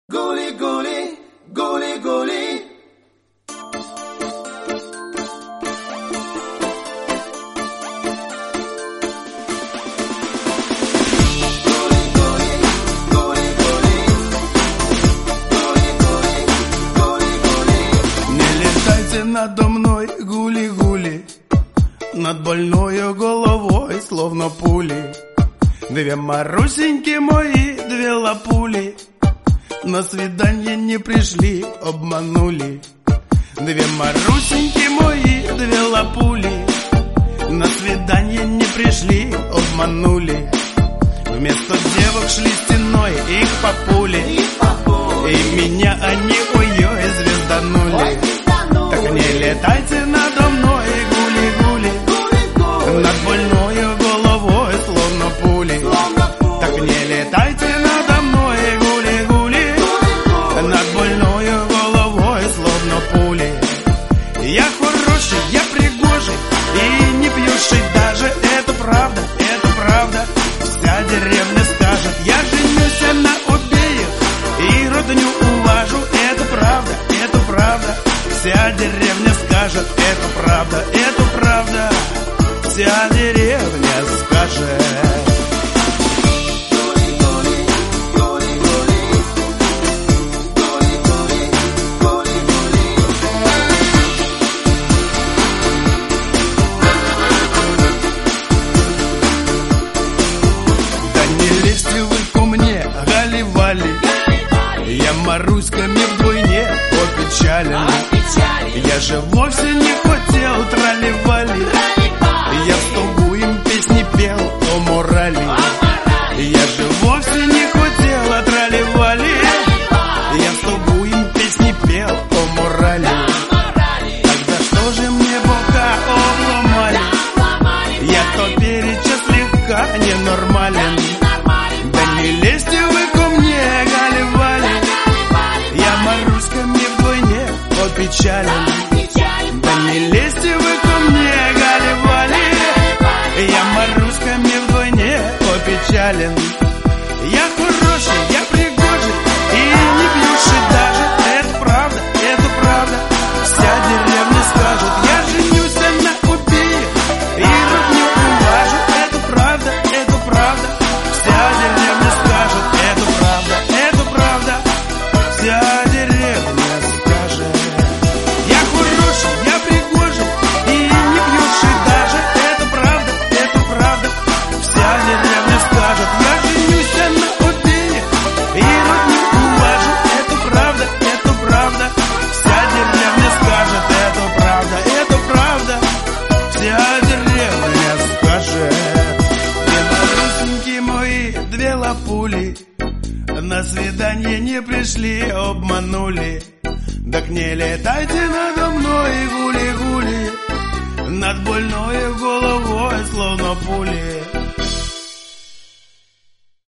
Гули-гули, гули-гули. Не летайте надо мной, гули-гули, над больною головой, словно пули. Две Марусеньки мои, две лапули, на свидание не пришли, обманули. Две Марусеньки мои, две лапули, на свидание не пришли, обманули. Вместо девок шли стеной, их папули, и меня они, ой-ой, звезданули. Так не летайте надо мной, гули-гули, над больною головой, словно пули. Так не летайте надо мной, гули-гули, над больною головой, словно пули. Я хороший, я пригожий и не пьющий даже, это правда, это правда. Вся деревня скажет, я женюсь на обеих и родню уважу, это правда, это правда. Вся деревня скажет, это правда, это правда. Вся деревня скажет. Я Маруськами вдвойне опечален. Я же вовсе не хотел трали-вали. Я в стогу им песни пел о морали. Я же вовсе не хотел трали-вали. Я в стогу им песни пел о морали. Тогда что же мне бока обломали? Я то переча слегка ненормален. Да не лезьте вы ко мне, Гали-Вали, я Маруськами вдвойне опечален. Да не лезьте вы ко мне, Гали-Вали, я Маруськами вдвойне опечален. Я хороший, я пригожий и не пьющий даже, это правда, это правда. Вся деревня скажет, я женюсь на убие и родню уважу, это правда, это правда. Вся деревня скажет, это правда, это правда. Вся деревня скажет. Я хороший, я пригожий и не пьющий даже, это правда, это правда. Вся деревня скажет, я женюсь на обеих и родню уважу, это правда, это правда. Вся деревня скажет, это правда, это правда. Вся деревня скажет. Две лапули, на свидание не пришли, обманули. Так не летайте надо мной, гули-гули.